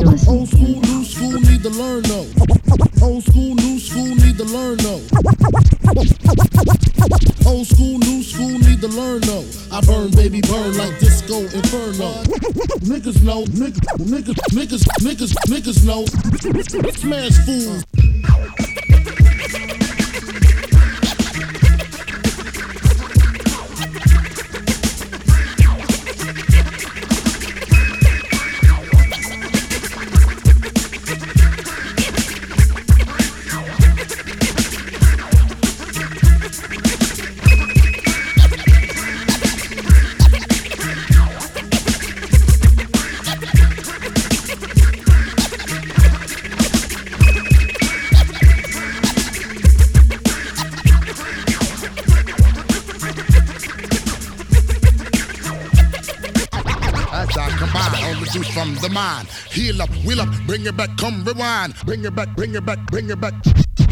listening Old school, new school, need to learn though. Old school, new school, need to learn though. Old school, new school, need to learn though. I burn, baby, burn like Disco Inferno. Niggas know, niggas know. Smash fools. From the mind, heal up, wheel up, bring it back, come rewind, bring it back, bring it back, bring it back.